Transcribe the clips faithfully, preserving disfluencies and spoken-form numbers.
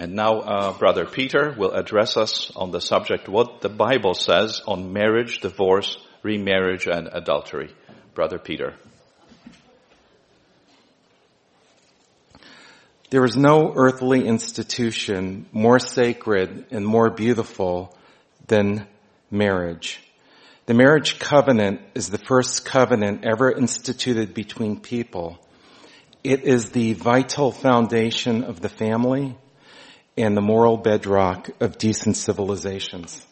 And now uh, Brother Peter will address us on the subject, what the Bible says on marriage, divorce, remarriage, and adultery. Brother Peter. There is no earthly institution more sacred and more beautiful than marriage. The marriage covenant is the first covenant ever instituted between people. It is the vital foundation of the family and the moral bedrock of decent civilizations.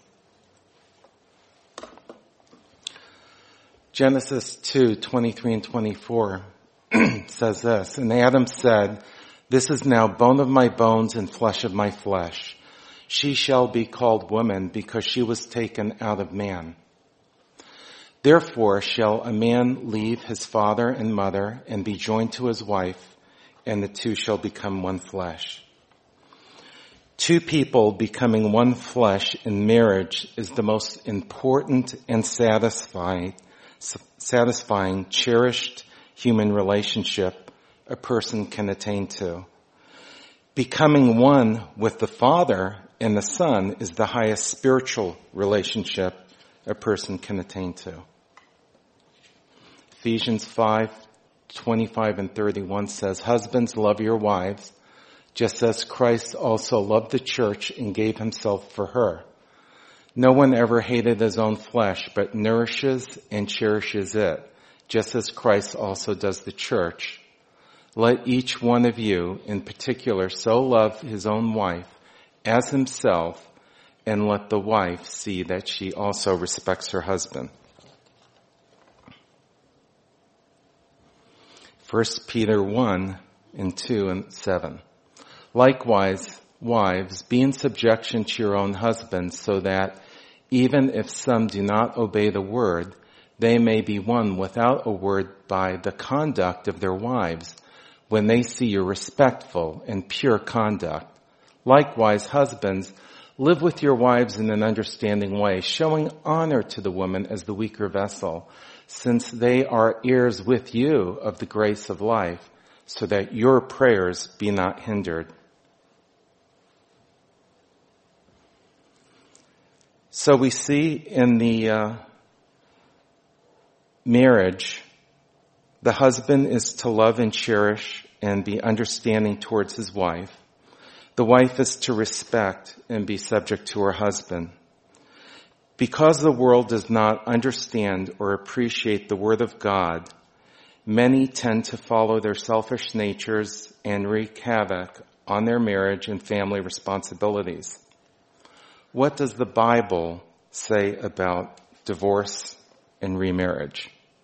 Genesis two, twenty-three and twenty-four says this, "And Adam said, 'This is now bone of my bones and flesh of my flesh. She shall be called woman because she was taken out of man. Therefore shall a man leave his father and mother and be joined to his wife, and the two shall become one flesh.'" Two people becoming one flesh in marriage is the most important and satisfying, satisfying, cherished human relationship a person can attain to. Becoming one with the Father and the Son is the highest spiritual relationship a person can attain to. Ephesians five, twenty-five and thirty-one says, "Husbands, love your wives, just as Christ also loved the church and gave himself for her. No one ever hated his own flesh, but nourishes and cherishes it, just as Christ also does the church. Let each one of you, in particular, so love his own wife as himself, and let the wife see that she also respects her husband." First Peter one and two and seven. "Likewise, wives, be in subjection to your own husbands, so that even if some do not obey the word, they may be won without a word by the conduct of their wives, when they see your respectful and pure conduct. Likewise, husbands, live with your wives in an understanding way, showing honor to the woman as the weaker vessel, since they are heirs with you of the grace of life, so that your prayers be not hindered." So we see in the uh, marriage, the husband is to love and cherish and be understanding towards his wife. The wife is to respect and be subject to her husband. Because the world does not understand or appreciate the word of God, many tend to follow their selfish natures and wreak havoc on their marriage and family responsibilities. What does the Bible say about divorce and remarriage?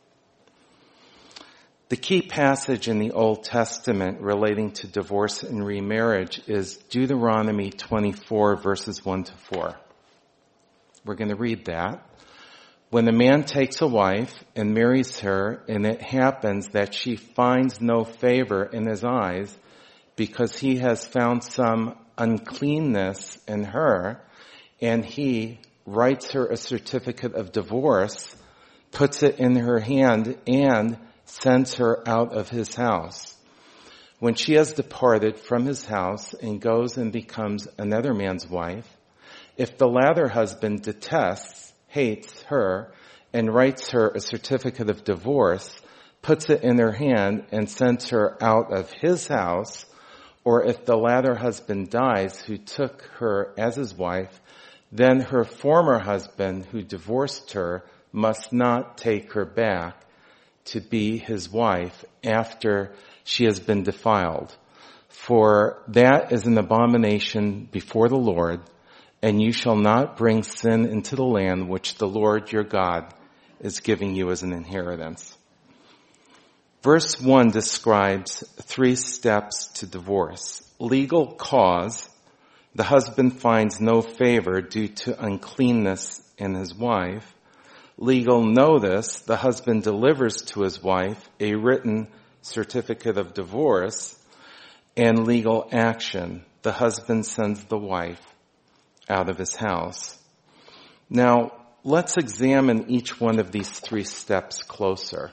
The key passage in the Old Testament relating to divorce and remarriage is Deuteronomy twenty-four, verses one to four. We're going to read that. "When a man takes a wife and marries her, and it happens that she finds no favor in his eyes because he has found some uncleanness in her, and he writes her a certificate of divorce, puts it in her hand, and sends her out of his house. When she has departed from his house and goes and becomes another man's wife, if the latter husband detests, hates her, and writes her a certificate of divorce, puts it in her hand, and sends her out of his house, or if the latter husband dies who took her as his wife, then her former husband who divorced her must not take her back to be his wife after she has been defiled. For that is an abomination before the Lord, and you shall not bring sin into the land which the Lord your God is giving you as an inheritance." Verse one describes three steps to divorce. Legal cause: the husband finds no favor due to uncleanness in his wife. Legal notice: the husband delivers to his wife a written certificate of divorce. And legal action: the husband sends the wife out of his house. Now, let's examine each one of these three steps closer.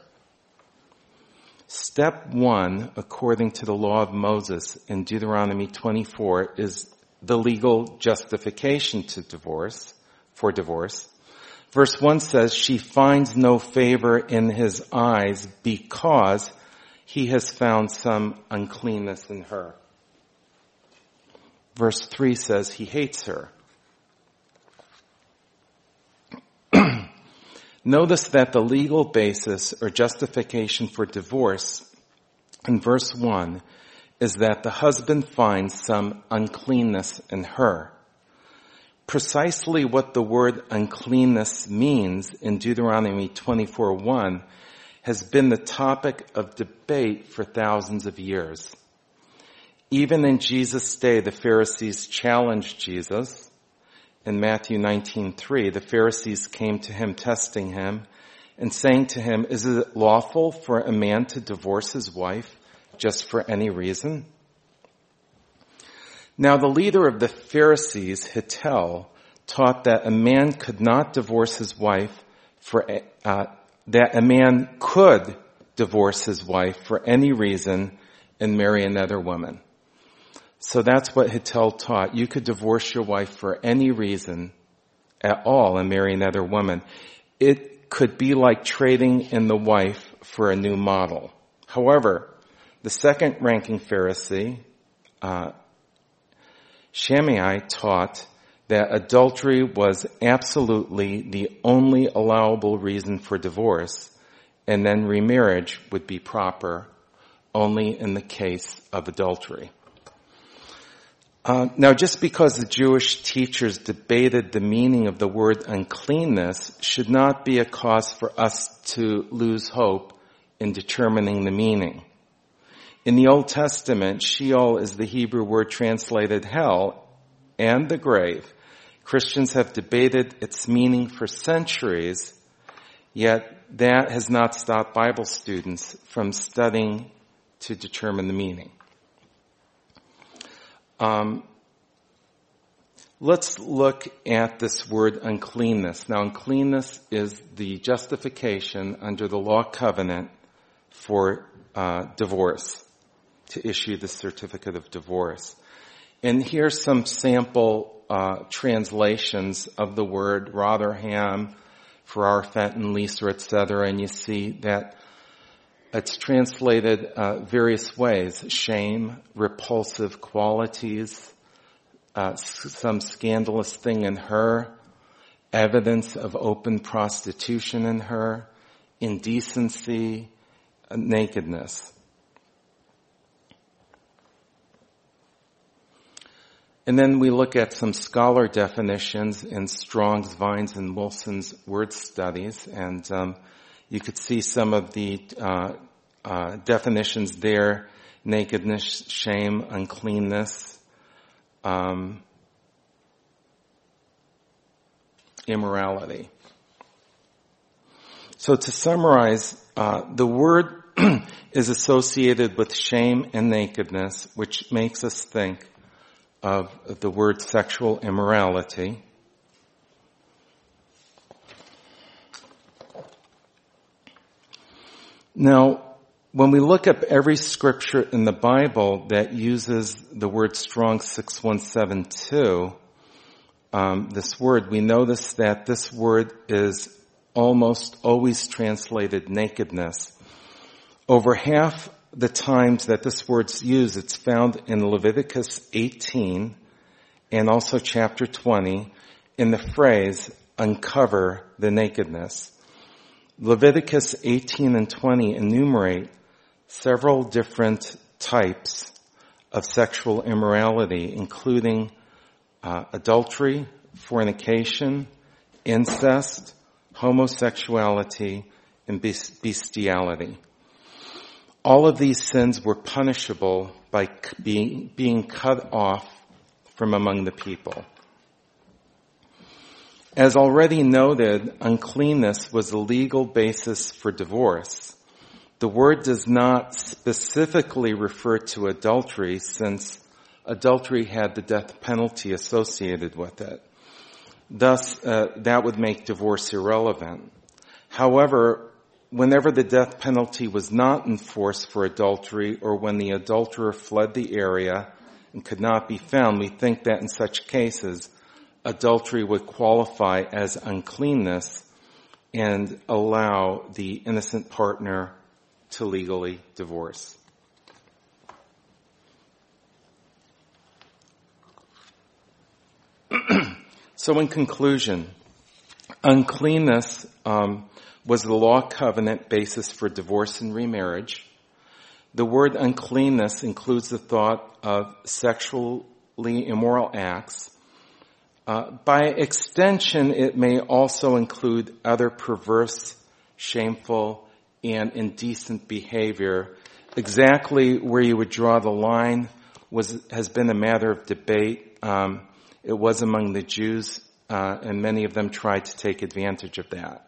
Step one, according to the law of Moses in Deuteronomy twenty-four, is the legal justification to divorce, for divorce. Verse one says, she finds no favor in his eyes because he has found some uncleanness in her. Verse three says he hates her. Notice that the legal basis or justification for divorce in verse one is that the husband finds some uncleanness in her. Precisely what the word uncleanness means in Deuteronomy twenty-four one has been the topic of debate for thousands of years. Even in Jesus' day, the Pharisees challenged Jesus. In Matthew nineteen three, the Pharisees came to him testing him and saying to him, is it lawful for a man to divorce his wife just for any reason? Now the leader of the Pharisees, Hillel, taught that a man could not divorce his wife for, uh, that a man could divorce his wife for any reason and marry another woman. So that's what Hillel taught. You could divorce your wife for any reason at all and marry another woman. It could be like trading in the wife for a new model. However, the second ranking Pharisee, uh, Shammai, taught that adultery was absolutely the only allowable reason for divorce, and then remarriage would be proper only in the case of adultery. Uh, now, just because the Jewish teachers debated the meaning of the word uncleanness should not be a cause for us to lose hope in determining the meaning. In the Old Testament, Sheol is the Hebrew word translated hell and the grave. Christians have debated its meaning for centuries, yet that has not stopped Bible students from studying to determine the meaning. Um, let's look at this word uncleanness. Now, uncleanness is the justification under the law covenant for uh, divorce, to issue the certificate of divorce. And here's some sample uh, translations of the word Rotherham, Farrar, Fenton, Leeser, et cetera. And you see that it's translated uh, various ways: shame, repulsive qualities, uh, some scandalous thing in her, evidence of open prostitution in her, indecency, uh, nakedness. And then we look at some scholar definitions in Strong's, Vines, and Wilson's word studies, and um, you could see some of the uh, uh, definitions there: nakedness, shame, uncleanness, um, immorality. So to summarize, uh, the word is associated with shame and nakedness, which makes us think of the word sexual immorality. Now, when we look up every scripture in the Bible that uses the word Strong six one seven two, um, this word, we notice that this word is almost always translated nakedness. Over half the times that this word's used, it's found in Leviticus eighteen and also chapter twenty in the phrase, uncover the nakedness. Leviticus eighteen and twenty enumerate several different types of sexual immorality, including uh, adultery, fornication, incest, homosexuality, and bestiality. All of these sins were punishable by being, being cut off from among the people. As already noted, uncleanness was the legal basis for divorce. The word does not specifically refer to adultery, since adultery had the death penalty associated with it. Thus, uh, that would make divorce irrelevant. However, whenever the death penalty was not enforced for adultery, or when the adulterer fled the area and could not be found, we think that in such cases, adultery would qualify as uncleanness and allow the innocent partner to legally divorce. So in conclusion, uncleanness um, was the law covenant basis for divorce and remarriage. The word uncleanness includes the thought of sexually immoral acts. Uh, by extension, it may also include other perverse, shameful, and indecent behavior. Exactly where you would draw the line was has been a matter of debate. Um, it was among the Jews, uh, and many of them tried to take advantage of that.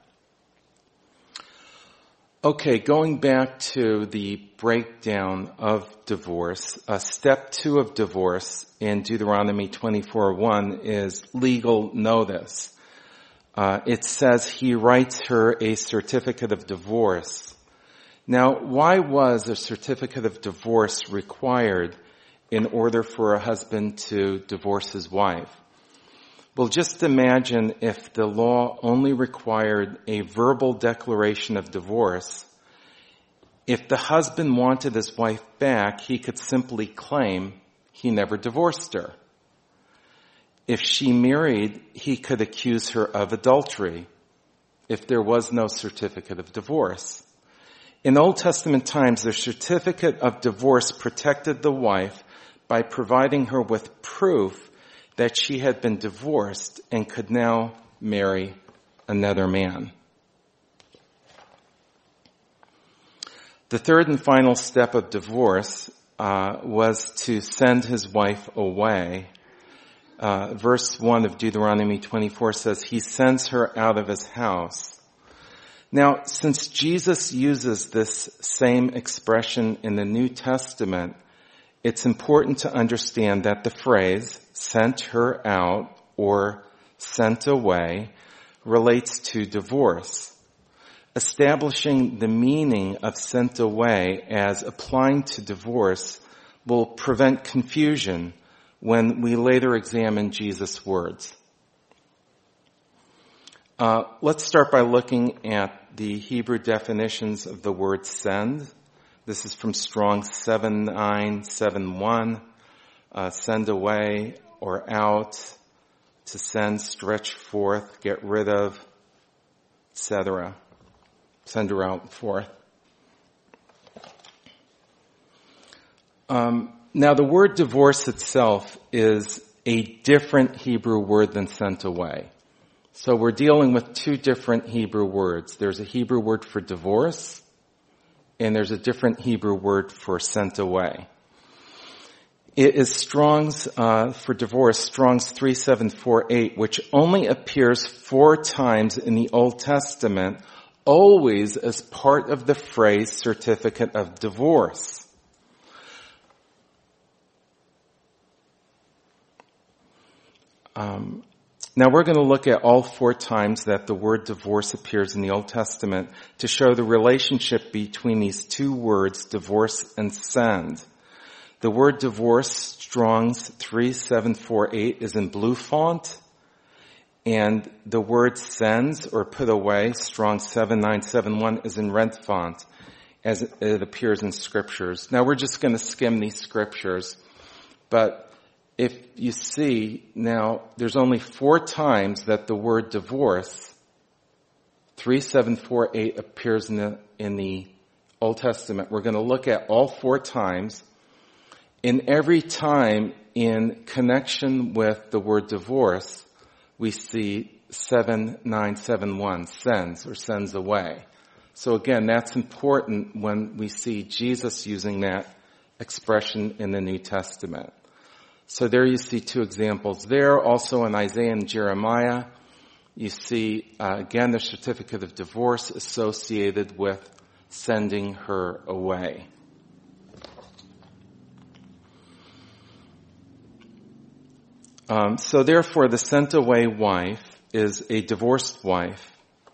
Okay, going back to the breakdown of divorce, uh, step two of divorce in Deuteronomy twenty-four one is legal notice. Uh, it says he writes her a certificate of divorce. Now, why was a certificate of divorce required in order for a husband to divorce his wife? Well, just imagine if the law only required a verbal declaration of divorce. If the husband wanted his wife back, he could simply claim he never divorced her. If she married, he could accuse her of adultery if there was no certificate of divorce. In Old Testament times, the certificate of divorce protected the wife by providing her with proof that she had been divorced and could now marry another man. The third and final step of divorce uh, was to send his wife away. Uh, verse one of Deuteronomy twenty-four says, he sends her out of his house. Now, since Jesus uses this same expression in the New Testament, it's important to understand that the phrase sent her out or sent away relates to divorce. Establishing the meaning of sent away as applying to divorce will prevent confusion when we later examine Jesus' words. Uh, let's start by looking at the Hebrew definitions of the word send. This is from Strong's seven nine seven one. Uh, send away or out, to send, stretch forth, get rid of, et cetera. Send her out and forth. Um, now the word divorce itself is a different Hebrew word than sent away. So we're dealing with two different Hebrew words. There's a Hebrew word for divorce, and there's a different Hebrew word for sent away. It is Strong's, uh, for divorce, Strong's three seven four eight, which only appears four times in the Old Testament, always as part of the phrase certificate of divorce. Um, now we're going to look at all four times that the word divorce appears in the Old Testament to show the relationship between these two words, divorce and send. The word divorce, Strong's three seven four eight, is in blue font. And the word sends or put away, Strong seven nine seven one, is in red font as it appears in scriptures. Now we're just going to skim these scriptures, but if you see now, there's only four times that the word divorce, three seven four eight, appears in the, in the Old Testament. We're going to look at all four times. In every time in connection with the word divorce, we see seven nine seven one, sends or sends away. So again, that's important when we see Jesus using that expression in the New Testament. So there you see two examples there. Also in Isaiah and Jeremiah, you see, uh, again, the certificate of divorce associated with sending her away. Um, so therefore, the sent away wife is a divorced wife.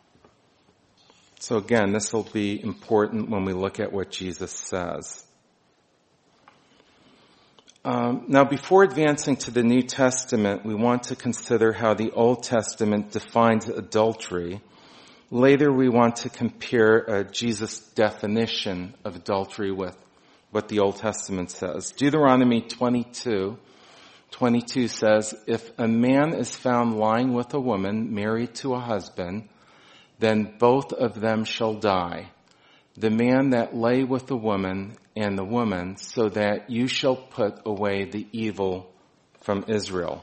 So again, this will be important when we look at what Jesus says. Um, now, before advancing to the New Testament, we want to consider how the Old Testament defines adultery. Later, we want to compare uh, Jesus' definition of adultery with what the Old Testament says. Deuteronomy twenty-two, twenty-two says, if a man is found lying with a woman married to a husband, then both of them shall die, the man that lay with the woman and the woman, so that you shall put away the evil from Israel.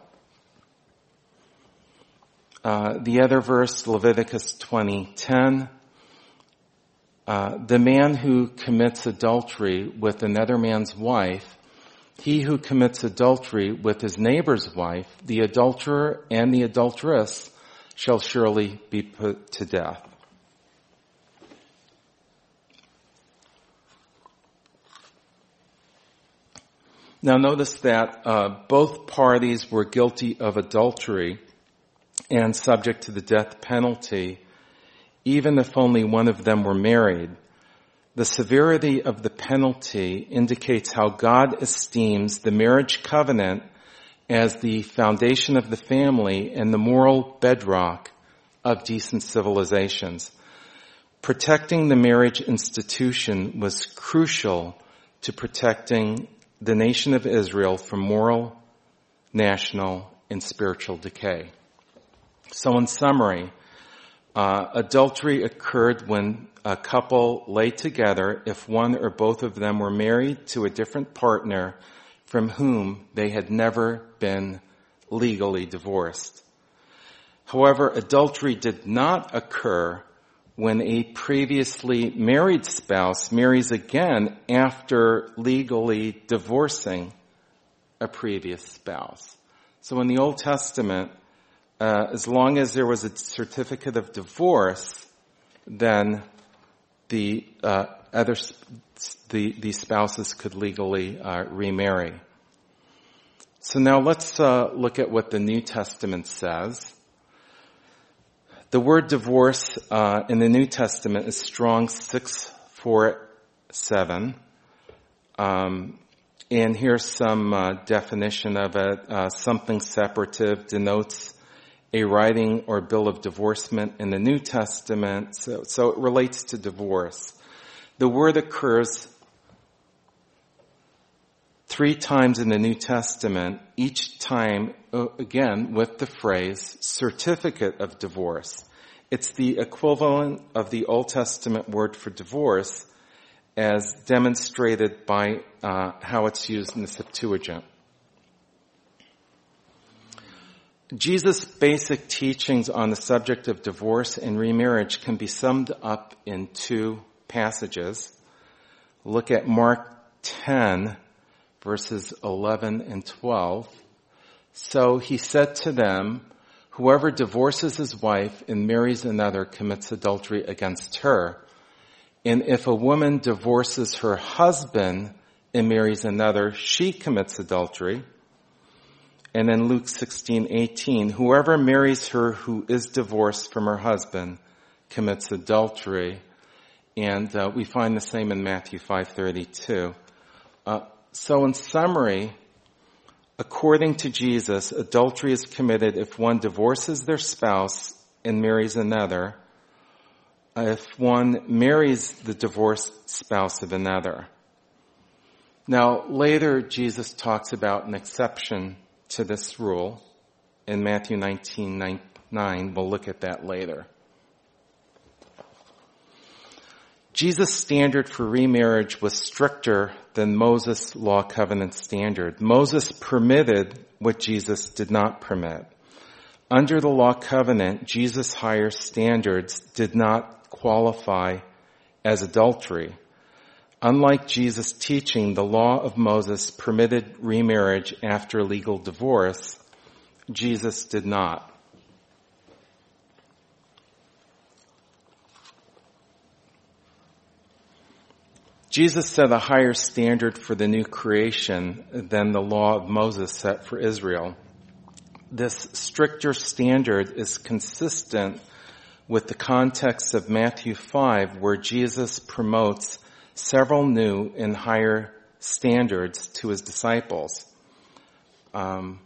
Uh, the other verse, Leviticus twenty ten, uh, the man who commits adultery with another man's wife, he who commits adultery with his neighbor's wife, the adulterer and the adulteress shall surely be put to death. Now notice that uh, both parties were guilty of adultery and subject to the death penalty, even if only one of them were married. The severity of the penalty indicates how God esteems the marriage covenant as the foundation of the family and the moral bedrock of decent civilizations. Protecting the marriage institution was crucial to protecting the nation of Israel from moral, national, and spiritual decay. So in summary, uh, adultery occurred when a couple lay together if one or both of them were married to a different partner from whom they had never been legally divorced. However, adultery did not occur when a previously married spouse marries again after legally divorcing a previous spouse. So in the Old Testament, uh, as long as there was a certificate of divorce, then the uh, other the the spouses could legally uh, remarry. So now let's uh, look at what the New Testament says. The word divorce uh, in the New Testament is Strong's six four seven. Um, and here's some uh, definition of it. Uh, something separative denotes a writing or bill of divorcement in the New Testament. So, so it relates to divorce. The word occurs three times in the New Testament, each time, again, with the phrase certificate of divorce. It's the equivalent of the Old Testament word for divorce as demonstrated by uh, how it's used in the Septuagint. Jesus' basic teachings on the subject of divorce and remarriage can be summed up in two passages. Look at Mark ten, verses eleven and twelve. So he said to them, whoever divorces his wife and marries another commits adultery against her. And if a woman divorces her husband and marries another, she commits adultery. And then Luke sixteen eighteen, whoever marries her who is divorced from her husband commits adultery. And uh, we find the same in Matthew five thirty-two. Uh, so in summary, according to Jesus, adultery is committed if one divorces their spouse and marries another, if one marries the divorced spouse of another. Now, later Jesus talks about an exception to this rule in Matthew nineteen nine. We'll look at that later. Jesus' standard for remarriage was stricter than Moses' law covenant standard. Moses permitted what Jesus did not permit. Under the law covenant, Jesus' higher standards did not qualify as adultery. Unlike Jesus' teaching, the law of Moses permitted remarriage after legal divorce. Jesus did not. Jesus set a higher standard for the new creation than the law of Moses set for Israel. This stricter standard is consistent with the context of Matthew five, where Jesus promotes several new and higher standards to his disciples. Um,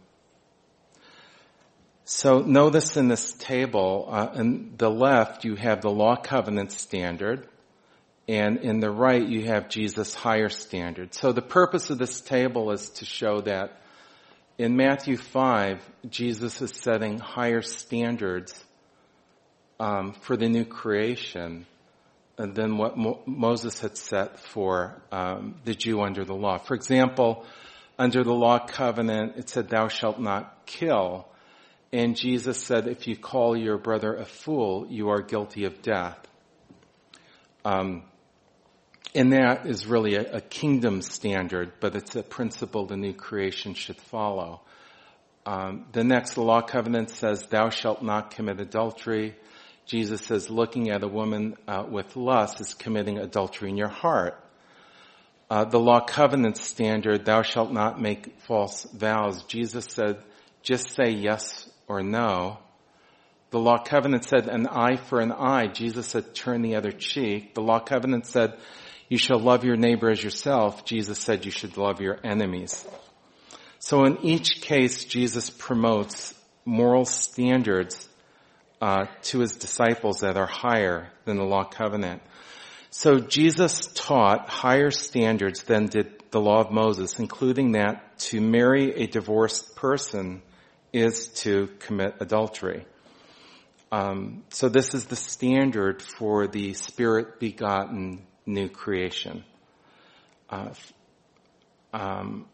so notice in this table, uh, on the left you have the law covenant standard, and in the right you have Jesus' higher standard. So the purpose of this table is to show that in Matthew five, Jesus is setting higher standards um, for the new creation than what Mo- Moses had set for um, the Jew under the law. For example, under the law covenant, it said, "Thou shalt not kill." And Jesus said, if you call your brother a fool, you are guilty of death. Um, and that is really a, a kingdom standard, but it's a principle the new creation should follow. Um, the next, the law covenant says, "Thou shalt not commit adultery." Jesus says, looking at a woman uh, with lust is committing adultery in your heart. Uh, the law covenant standard, "Thou shalt not make false vows." Jesus said, just say yes or no. The law covenant said, an eye for an eye. Jesus said, turn the other cheek. The law covenant said, you shall love your neighbor as yourself. Jesus said, you should love your enemies. So in each case, Jesus promotes moral standards uh, to his disciples that are higher than the law covenant. So Jesus taught higher standards than did the law of Moses, including that to marry a divorced person is to commit adultery. Um, so this is the standard for the Spirit-begotten new creation. Uh, um,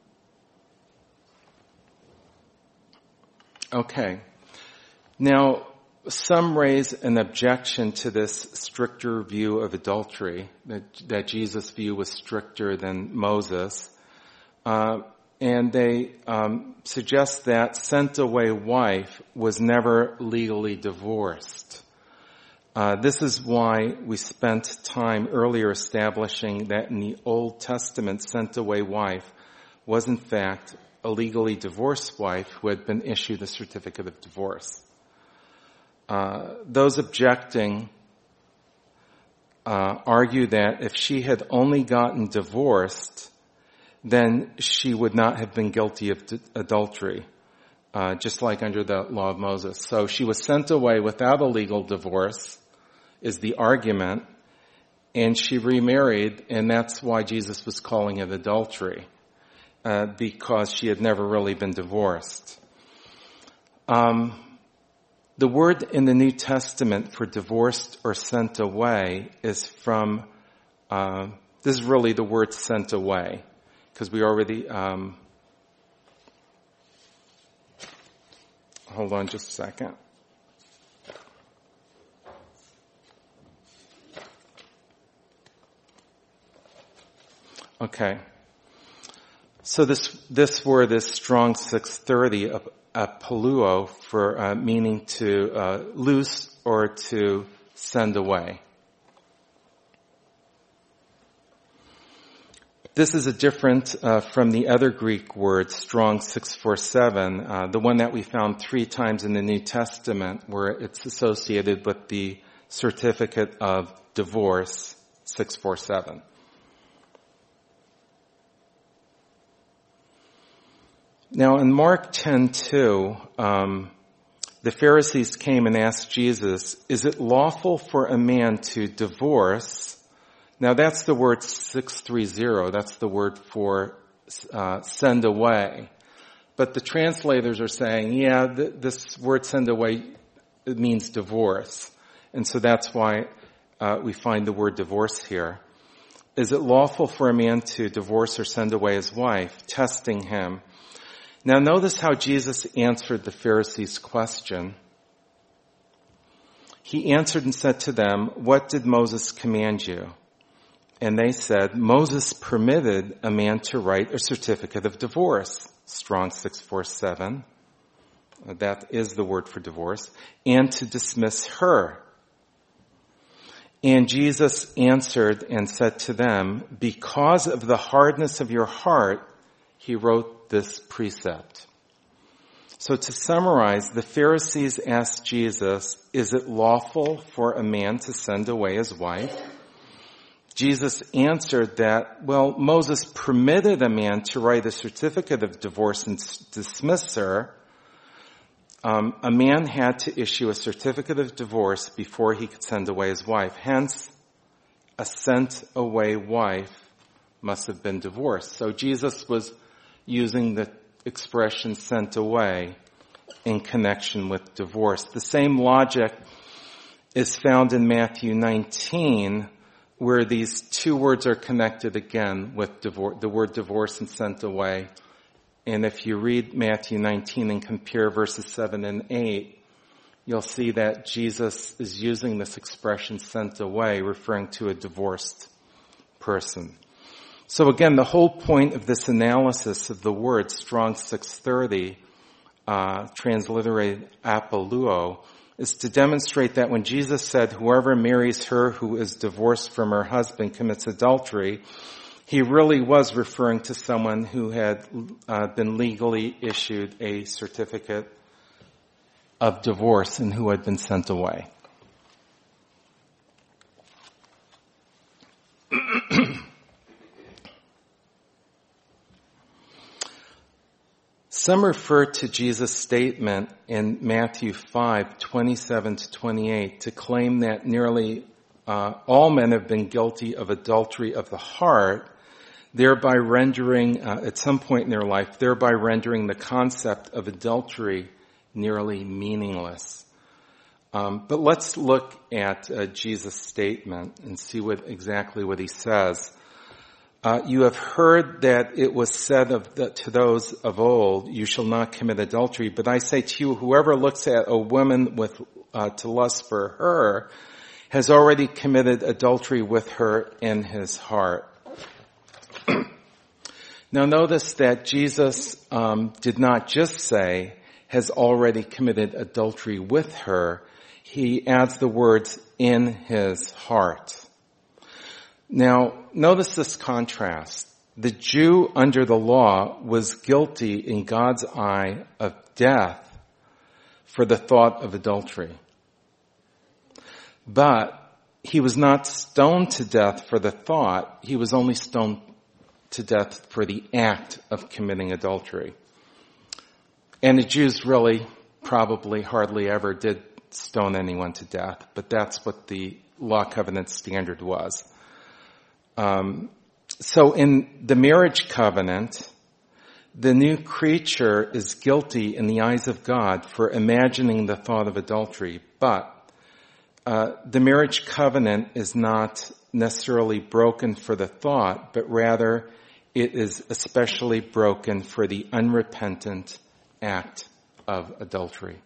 okay. Now, some raise an objection to this stricter view of adultery, that, that Jesus' view was stricter than Moses. Uh, and they um, suggest that sent-away wife was never legally divorced. Uh, this is why we spent time earlier establishing that in the Old Testament, sent-away wife was in fact a legally divorced wife who had been issued a certificate of divorce. Uh, those objecting uh, argue that if she had only gotten divorced, then she would not have been guilty of d- adultery, uh, just like under the law of Moses. So she was sent away without a legal divorce, is the argument, and she remarried, and that's why Jesus was calling it adultery, uh, because she had never really been divorced. Um, The word in the New Testament for divorced or sent away is from, uh, this is really the word sent away, because we already, um, hold on just a second. Okay. So this, this word is Strong six thirty, a, a paluo, for uh, meaning to uh, loose or to send away. This is a different uh, from the other Greek word, Strong six forty-seven, uh, the one that we found three times in the New Testament, where it's associated with the certificate of divorce, six forty-seven. Now in Mark ten two, um, the Pharisees came and asked Jesus, is it lawful for a man to divorce? Now that's the word six thirty, that's the word for uh, send away. But the translators are saying, yeah, th- this word send away, it means divorce. And so that's why uh, we find the word divorce here. Is it lawful for a man to divorce or send away his wife? Testing him. Now notice how Jesus answered the Pharisees' question. He answered and said to them, what did Moses command you? And they said, Moses permitted a man to write a certificate of divorce, Strong six forty-seven. That is the word for divorce, and to dismiss her. And Jesus answered and said to them, because of the hardness of your heart, he wrote this precept. So to summarize, the Pharisees asked Jesus, is it lawful for a man to send away his wife? Jesus answered that, well, Moses permitted a man to write a certificate of divorce and dismiss her. Um, a man had to issue a certificate of divorce before he could send away his wife. Hence, a sent away wife must have been divorced. So Jesus was using the expression sent away in connection with divorce. The same logic is found in Matthew nineteen, where these two words are connected again with divorce, the word divorce and sent away. And if you read Matthew nineteen and compare verses seven and eight, you'll see that Jesus is using this expression sent away, referring to a divorced person. So again, the whole point of this analysis of the word, Strong's six thirty, uh, transliterated apoluo, is to demonstrate that when Jesus said, whoever marries her who is divorced from her husband commits adultery, he really was referring to someone who had uh, been legally issued a certificate of divorce and who had been sent away. Some refer to Jesus' statement in Matthew five, twenty-seven to twenty-eight to claim that nearly uh, all men have been guilty of adultery of the heart, thereby rendering, uh, at some point in their life, thereby rendering the concept of adultery nearly meaningless. Um, but let's look at uh, Jesus' statement and see what exactly what he says. Uh, you have heard that it was said of the, to those of old, you shall not commit adultery. But I say to you, whoever looks at a woman with uh, to lust for her has already committed adultery with her in his heart. Now notice that Jesus um, did not just say has already committed adultery with her. He adds the words in his heart. Now, notice this contrast. The Jew under the law was guilty in God's eye of death for the thought of adultery. But he was not stoned to death for the thought. He was only stoned to death for the act of committing adultery. And the Jews really probably hardly ever did stone anyone to death, but that's what the law covenant standard was. Um, so in the marriage covenant, the new creature is guilty in the eyes of God for imagining the thought of adultery, but uh, the marriage covenant is not necessarily broken for the thought, but rather it is especially broken for the unrepentant act of adultery.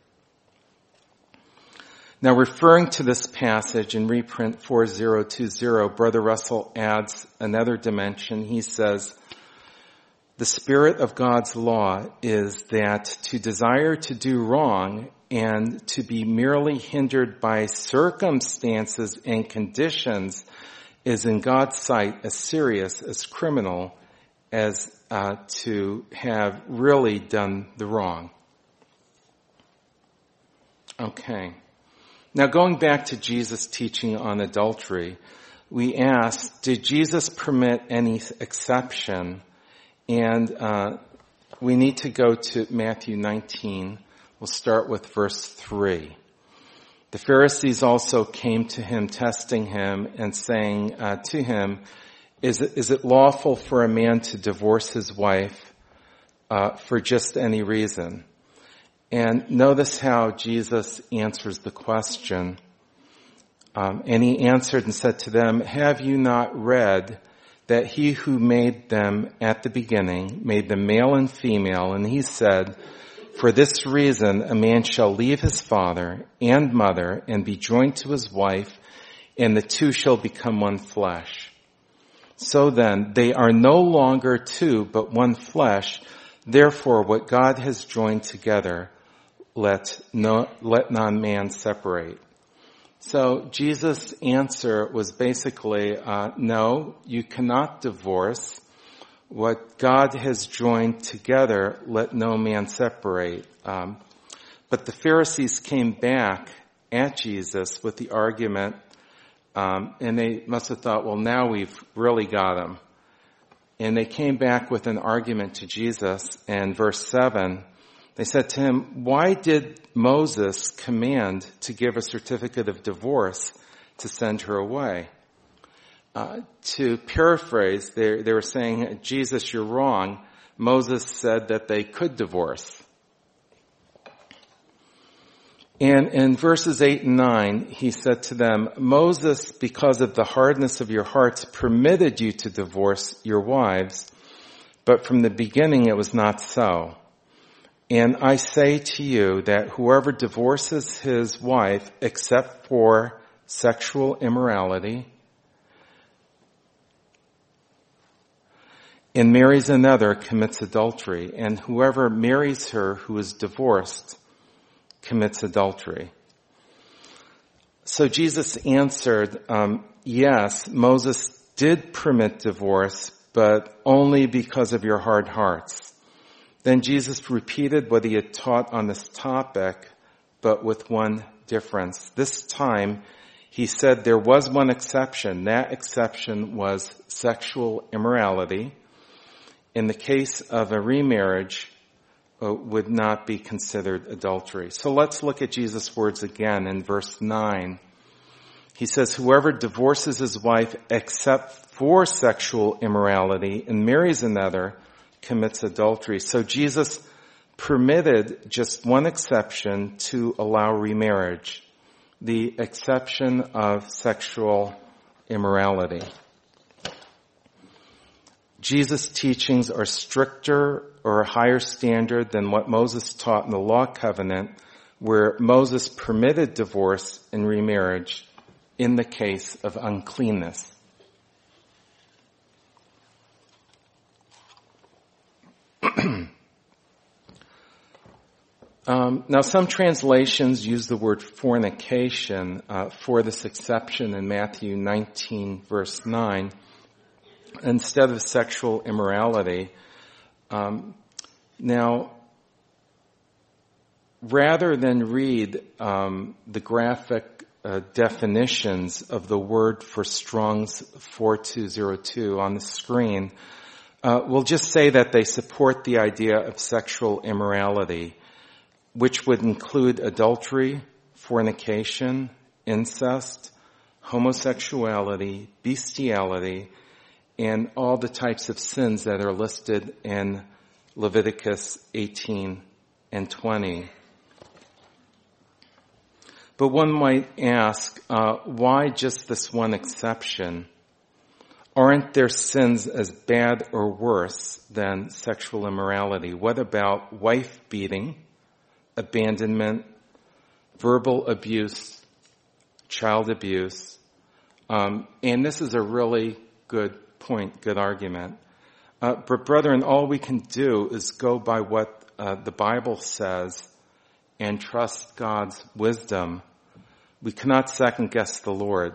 Now, referring to this passage in reprint four thousand twenty, Brother Russell adds another dimension. He says, the spirit of God's law is that to desire to do wrong and to be merely hindered by circumstances and conditions is in God's sight as serious, as criminal, as uh, to have really done the wrong. Okay. Now going back to Jesus' teaching on adultery, we asked, did Jesus permit any exception? And uh, we need to go to Matthew nineteen. We'll start with verse three. The Pharisees also came to him, testing him and saying uh, to him, is it, is it lawful for a man to divorce his wife uh, for just any reason? And notice how Jesus answers the question. Um, and he answered and said to them, have you not read that he who made them at the beginning made them male and female? And he said, for this reason a man shall leave his father and mother and be joined to his wife, and the two shall become one flesh. So then, they are no longer two, but one flesh. Therefore, what God has joined together, let no, let not man separate. So Jesus' answer was basically, uh, no, you cannot divorce. What God has joined together, let no man separate. Um, but the Pharisees came back at Jesus with the argument, Um, and they must have thought, well, now we've really got him. And they came back with an argument to Jesus. And verse seven, they said to him, why did Moses command to give a certificate of divorce to send her away? Uh, to paraphrase, they, they were saying, Jesus, you're wrong. Moses said that they could divorce. And in verses eight and nine, he said to them, Moses, because of the hardness of your hearts, permitted you to divorce your wives, but from the beginning it was not so. And I say to you that whoever divorces his wife except for sexual immorality and marries another commits adultery, and whoever marries her who is divorced commits adultery. So Jesus answered, um, yes, Moses did permit divorce, but only because of your hard hearts. Then Jesus repeated what he had taught on this topic, but with one difference. This time, he said there was one exception. That exception was sexual immorality. In the case of a remarriage, uh, would not be considered adultery. So let's look at Jesus' words again in verse nine. He says, whoever divorces his wife except for sexual immorality and marries another commits adultery. So Jesus permitted just one exception to allow remarriage, the exception of sexual immorality. Jesus' teachings are stricter or a higher standard than what Moses taught in the law covenant, where Moses permitted divorce and remarriage in the case of uncleanness. um, now, some translations use the word fornication uh, for this exception in Matthew nineteen, verse nine. Instead of sexual immorality. Um, now, rather than read um, the graphic uh, definitions of the word for Strong's four two zero two on the screen, uh, we'll just say that they support the idea of sexual immorality, which would include adultery, fornication, incest, homosexuality, bestiality, and all the types of sins that are listed in Leviticus eighteen and twenty. But one might ask, uh, why just this one exception? Aren't there sins as bad or worse than sexual immorality? What about wife beating, abandonment, verbal abuse, child abuse? Um, and this is a really good point, good argument. Uh, but brethren, all we can do is go by what uh, the Bible says and trust God's wisdom. We cannot second guess the Lord.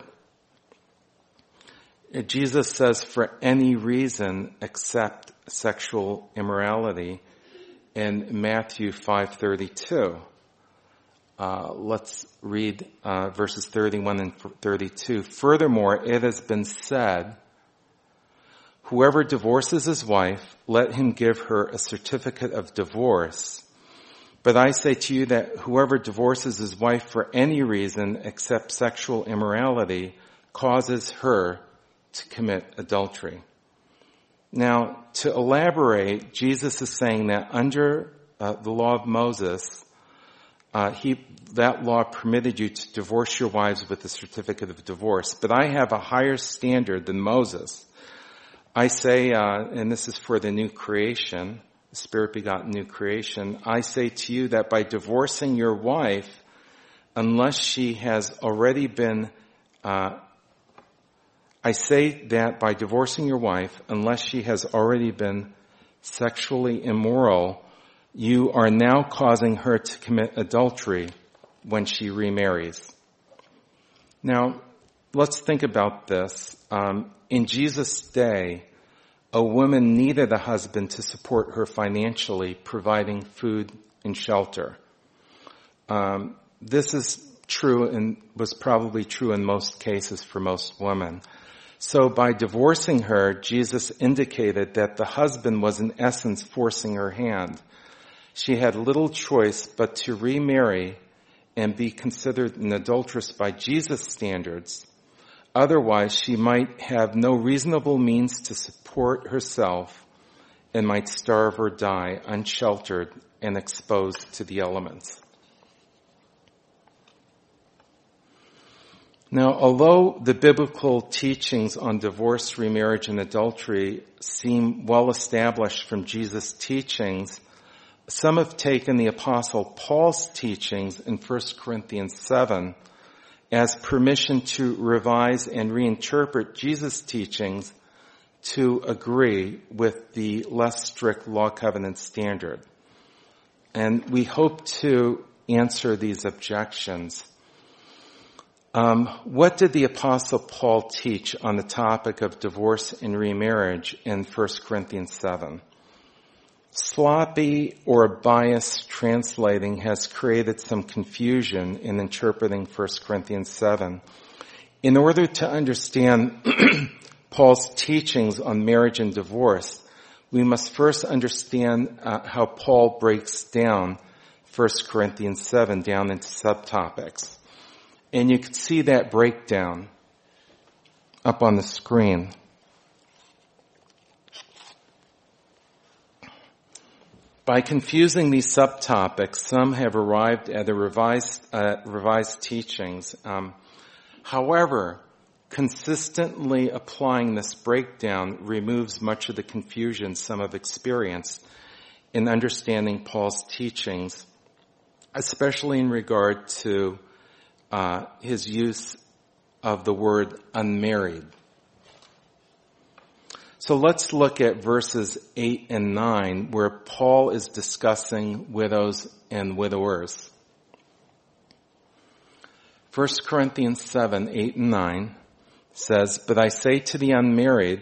Jesus says for any reason except sexual immorality in Matthew five thirty-two. Uh, let's read uh, verses thirty-one and thirty-two. Furthermore, it has been said, whoever divorces his wife, let him give her a certificate of divorce. But I say to you that whoever divorces his wife for any reason except sexual immorality causes her to commit adultery. Now, to elaborate, Jesus is saying that under uh, the law of Moses, uh, he that law permitted you to divorce your wives with a certificate of divorce. But I have a higher standard than Moses. I say, uh, and this is for the new creation, the Spirit-begotten new creation, I say to you that by divorcing your wife, unless she has already been, uh, I say that by divorcing your wife, unless she has already been sexually immoral, you are now causing her to commit adultery when she remarries. Now, let's think about this. Um, in Jesus' day, a woman needed a husband to support her financially, providing food and shelter. Um, this is true and was probably true in most cases for most women. So by divorcing her, Jesus indicated that the husband was in essence forcing her hand. She had little choice but to remarry and be considered an adulteress by Jesus' standards. Otherwise, she might have no reasonable means to support herself and might starve or die unsheltered and exposed to the elements. Now, although the biblical teachings on divorce, remarriage, and adultery seem well established from Jesus' teachings, some have taken the Apostle Paul's teachings in First Corinthians seven as permission to revise and reinterpret Jesus' teachings to agree with the less strict law covenant standard. And we hope to answer these objections. Um, what did the Apostle Paul teach on the topic of divorce and remarriage in First Corinthians seven? Sloppy or biased translating has created some confusion in interpreting First Corinthians seven. In order to understand Paul's teachings on marriage and divorce, we must first understand uh, how Paul breaks down First Corinthians seven down into subtopics. And you can see that breakdown up on the screen. By confusing these subtopics, some have arrived at the revised, uh, revised teachings. Um, however, consistently applying this breakdown removes much of the confusion some have experienced in understanding Paul's teachings, especially in regard to uh, his use of the word unmarried. So let's look at verses eight and nine where Paul is discussing widows and widowers. First Corinthians seven, eight and nine says, "But I say to the unmarried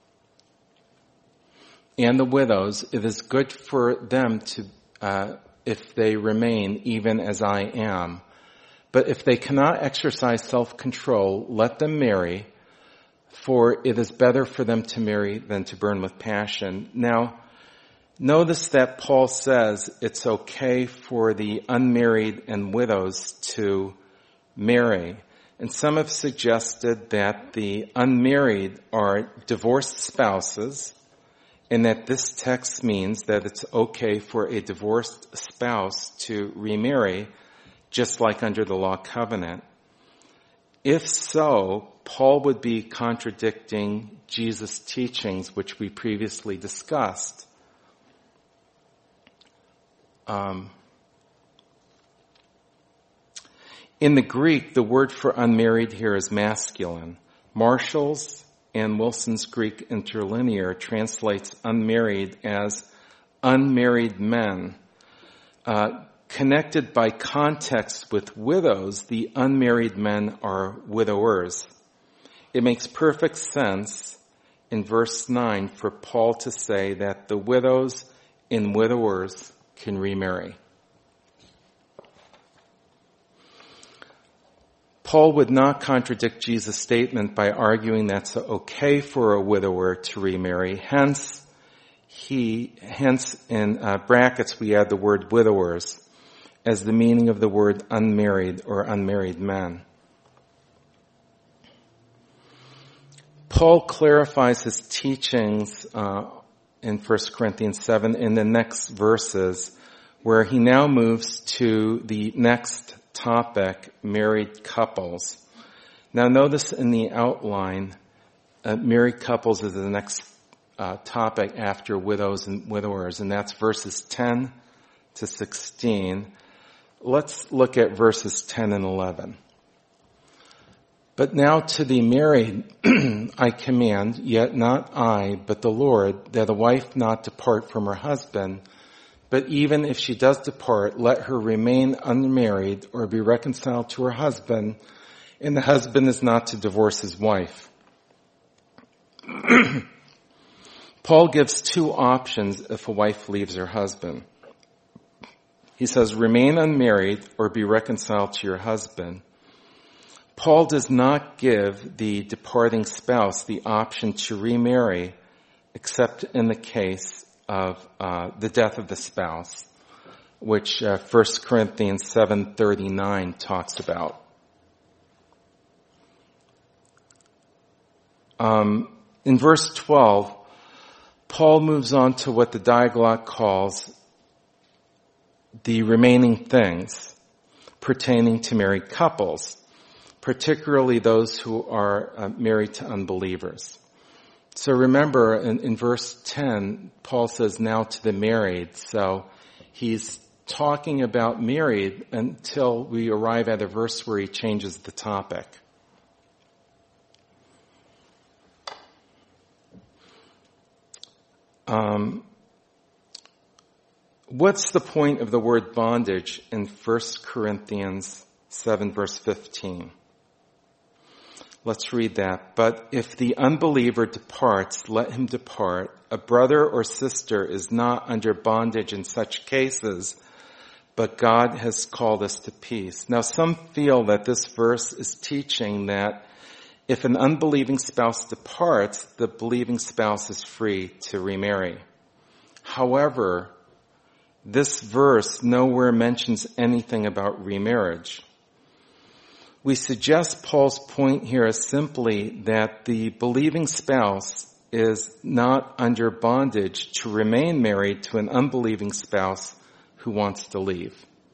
and the widows, it is good for them to, uh, if they remain even as I am. But if they cannot exercise self-control, let them marry, for it is better for them to marry than to burn with passion." Now, notice that Paul says it's okay for the unmarried and widows to marry. And some have suggested that the unmarried are divorced spouses, and that this text means that it's okay for a divorced spouse to remarry, just like under the law covenant. If so, Paul would be contradicting Jesus' teachings, which we previously discussed. Um, in the Greek, the word for unmarried here is masculine. Marshall's and Wilson's Greek Interlinear translates unmarried as unmarried men. Uh, connected by context with widows, the unmarried men are widowers. It makes perfect sense in verse nine for Paul to say that the widows and widowers can remarry. Paul would not contradict Jesus' statement by arguing that it's okay for a widower to remarry. Hence, he, hence in uh, brackets we add the word widowers as the meaning of the word unmarried or unmarried men. Paul clarifies his teachings uh, in First Corinthians seven in the next verses, where he now moves to the next topic, married couples. Now notice in the outline, uh, married couples is the next uh, topic after widows and widowers, and that's verses ten to sixteen. Let's look at verses ten and eleven. "But now to the married I command, yet not I, but the Lord, that a wife not depart from her husband, but even if she does depart, let her remain unmarried or be reconciled to her husband, and the husband is not to divorce his wife." Paul gives two options if a wife leaves her husband. He says, remain unmarried or be reconciled to your husband. Paul does not give the departing spouse the option to remarry except in the case of uh, the death of the spouse, which uh, First Corinthians seven thirty-nine talks about. Um, in verse twelve, Paul moves on to what the Diaglott calls the remaining things pertaining to married couples, particularly those who are uh, married to unbelievers. So remember, in, in verse ten, Paul says, now to the married. So he's talking about married until we arrive at a verse where he changes the topic. Um, what's the point of the word bondage in First Corinthians seven verse fifteen? Let's read that. But if the unbeliever departs, let him depart. A brother or sister is not under bondage in such cases, but God has called us to peace. Now some feel that this verse is teaching that if an unbelieving spouse departs, the believing spouse is free to remarry. However, this verse nowhere mentions anything about remarriage. We suggest Paul's point here is simply that the believing spouse is not under bondage to remain married to an unbelieving spouse who wants to leave.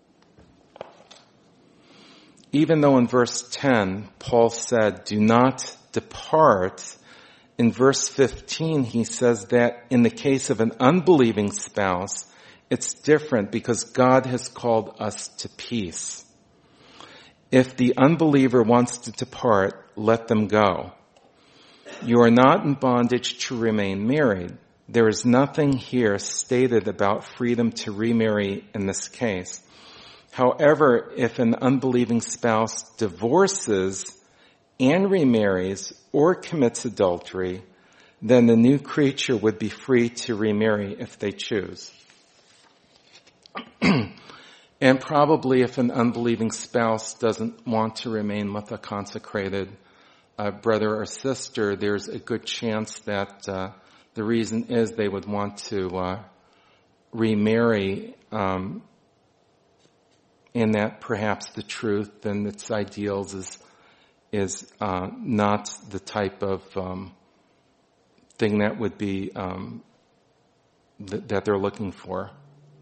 Even though in verse ten, Paul said, do not depart, in verse fifteen, he says that in the case of an unbelieving spouse, it's different because God has called us to peace. If the unbeliever wants to depart, let them go. You are not in bondage to remain married. There is nothing here stated about freedom to remarry in this case. However, if an unbelieving spouse divorces and remarries or commits adultery, then the new creature would be free to remarry if they choose. And probably if an unbelieving spouse doesn't want to remain with a consecrated uh, brother or sister, there's a good chance that uh, the reason is they would want to uh, remarry, um, and that perhaps the truth and its ideals is is uh, not the type of um, thing that would be um, th- that they're looking for.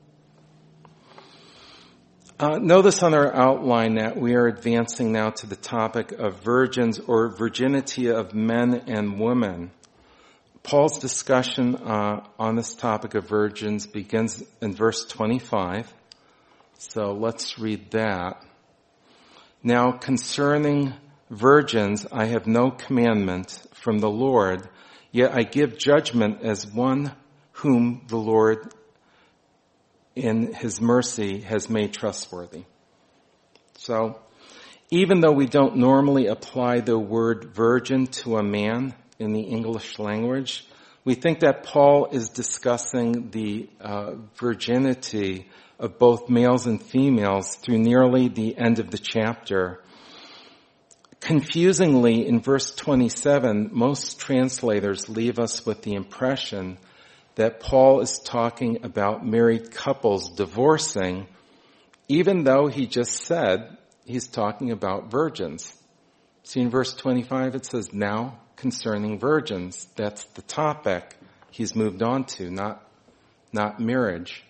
Uh, notice on our outline that we are advancing now to the topic of virgins or virginity of men and women. Paul's discussion uh, on this topic of virgins begins in verse twenty-five. So let's read that. Now concerning virgins, I have no commandment from the Lord, yet I give judgment as one whom the Lord in his mercy has made trustworthy. So, even though we don't normally apply the word virgin to a man in the English language, we think that Paul is discussing the uh, virginity of both males and females through nearly the end of the chapter. Confusingly, in verse twenty-seven, most translators leave us with the impression that Paul is talking about married couples divorcing, even though he just said he's talking about virgins. See, in verse twenty-five it says, now concerning virgins. That's the topic he's moved on to, not, not marriage.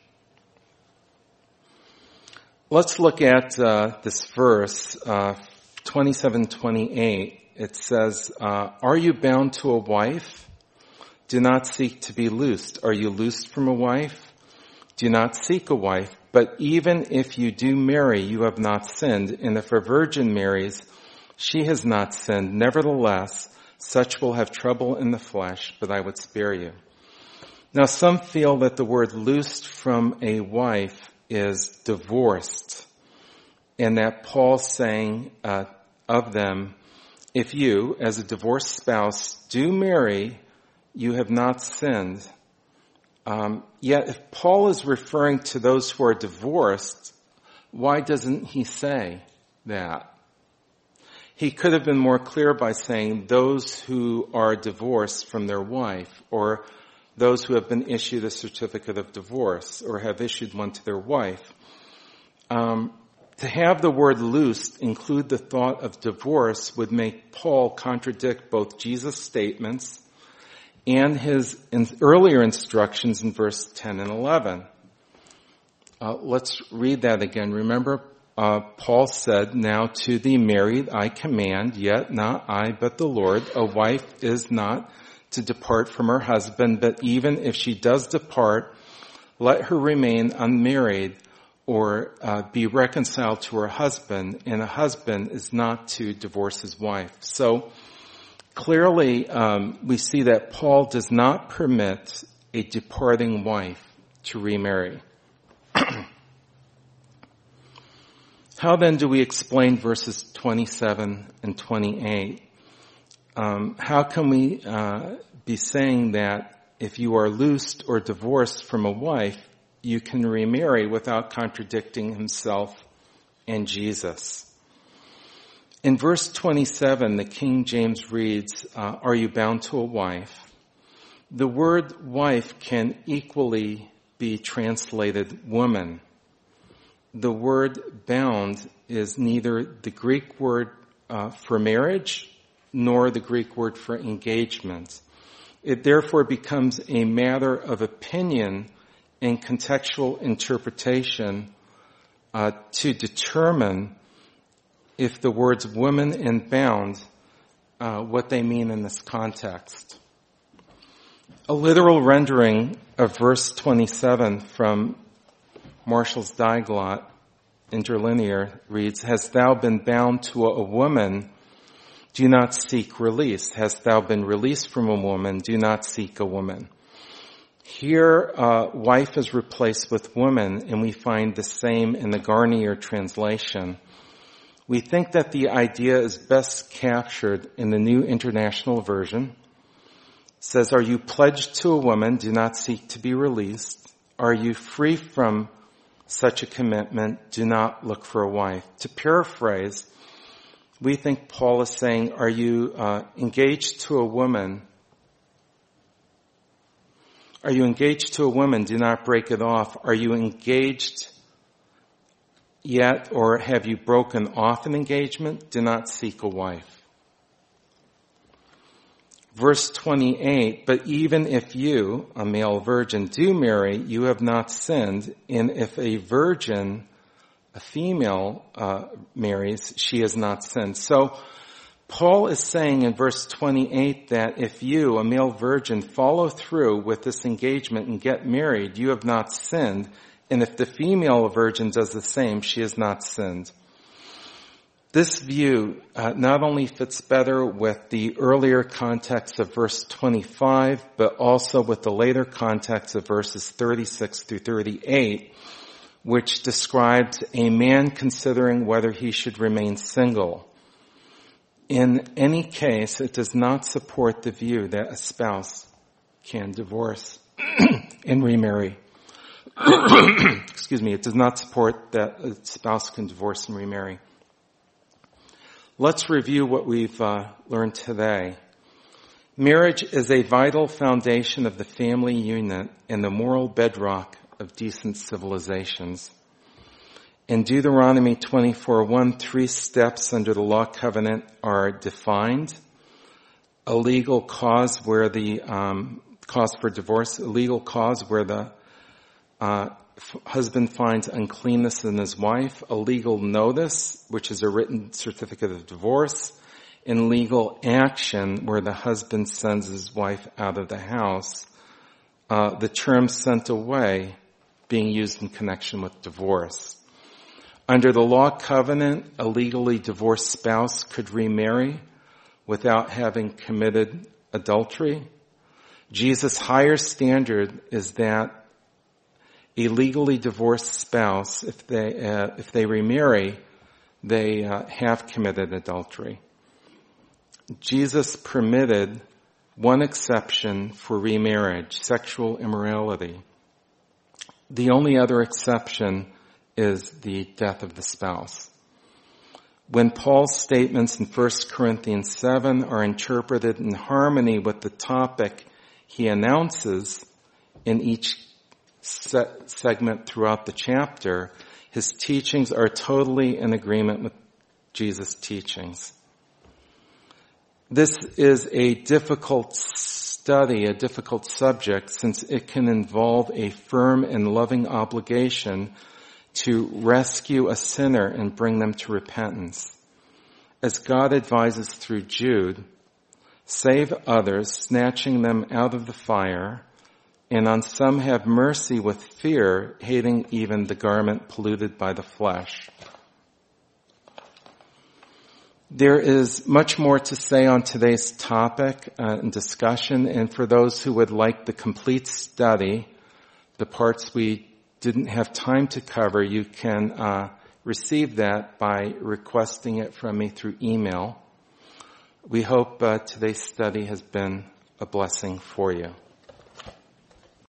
Let's look at uh, this verse, uh, twenty-seven twenty-eight. It says, uh, are you bound to a wife? Do not seek to be loosed. Are you loosed from a wife? Do not seek a wife. But even if you do marry, you have not sinned. And if a virgin marries, she has not sinned. Nevertheless, such will have trouble in the flesh, but I would spare you. Now, some feel that the word loosed from a wife is divorced, and that Paul's saying uh, of them, if you, as a divorced spouse, do marry, you have not sinned. Um, yet if Paul is referring to those who are divorced, why doesn't he say that? He could have been more clear by saying those who are divorced from their wife, or those who have been issued a certificate of divorce or have issued one to their wife. Um, to have the word loosed include the thought of divorce would make Paul contradict both Jesus' statements and his in earlier instructions in verse ten and eleven. Uh, let's read that again. Remember, uh, Paul said, "Now to the married I command, yet not I, but the Lord, a wife is not to depart from her husband, but even if she does depart, let her remain unmarried or uh, be reconciled to her husband, and a husband is not to divorce his wife." So clearly um, we see that Paul does not permit a departing wife to remarry. How then do we explain verses twenty-seven and twenty-eight? Um, how can we uh, be saying that if you are loosed or divorced from a wife, you can remarry without contradicting himself and Jesus? In verse twenty-seven, the King James reads, uh, "Are you bound to a wife?" The word wife can equally be translated woman. The word bound is neither the Greek word uh, for marriage nor the Greek word for engagement. It therefore becomes a matter of opinion and contextual interpretation uh, to determine if the words woman and bound, uh, what they mean in this context. A literal rendering of verse twenty-seven from Marshall's Diglot interlinear reads, "Hast thou been bound to a woman, do not seek release. Hast thou been released from a woman, do not seek a woman." Here, uh, wife is replaced with woman, and we find the same in the Garnier translation. We think that the idea is best captured in the New International Version. It says, "Are you pledged to a woman, do not seek to be released. Are you free from such a commitment, do not look for a wife." To paraphrase, we think Paul is saying, are you uh, engaged to a woman? Are you engaged to a woman? Do not break it off. Are you engaged yet, or have you broken off an engagement? Do not seek a wife. Verse twenty-eight, "But even if you, a male virgin, do marry, you have not sinned. And if a virgin, a female, uh, marries, she has not sinned." So Paul is saying in verse twenty-eight that if you, a male virgin, follow through with this engagement and get married, you have not sinned. And if the female virgin does the same, she has not sinned. This view uh, not only fits better with the earlier context of verse twenty-five, but also with the later context of verses thirty-six through thirty-eight, which describes a man considering whether he should remain single. In any case, it does not support the view that a spouse can divorce and remarry. Excuse me, it does not support that a spouse can divorce and remarry. Let's review what we've uh, learned today. Marriage is a vital foundation of the family unit and the moral bedrock of decent civilizations. In Deuteronomy twenty-four one, three steps under the law covenant are defined. A legal cause where the um, cause for divorce, a legal cause where the uh, husband finds uncleanness in his wife, a legal notice, which is a written certificate of divorce, and legal action where the husband sends his wife out of the house. Uh, the term "sent away" being used in connection with divorce. Under the law covenant, a legally divorced spouse could remarry without having committed adultery. Jesus' higher standard is that a legally divorced spouse, if they uh, if they remarry, they uh, have committed adultery. Jesus permitted one exception for remarriage, sexual immorality. The only other exception is the death of the spouse. When Paul's statements in First Corinthians seven are interpreted in harmony with the topic he announces in each se- segment throughout the chapter, his teachings are totally in agreement with Jesus' teachings. This is a difficult study, a difficult subject, since it can involve a firm and loving obligation to rescue a sinner and bring them to repentance. As God advises through Jude, save others, snatching them out of the fire, and on some have mercy with fear, hating even the garment polluted by the flesh. There is much more to say on today's topic uh, and discussion, and for those who would like the complete study, the parts we didn't have time to cover, you can uh, receive that by requesting it from me through email. We hope uh, today's study has been a blessing for you.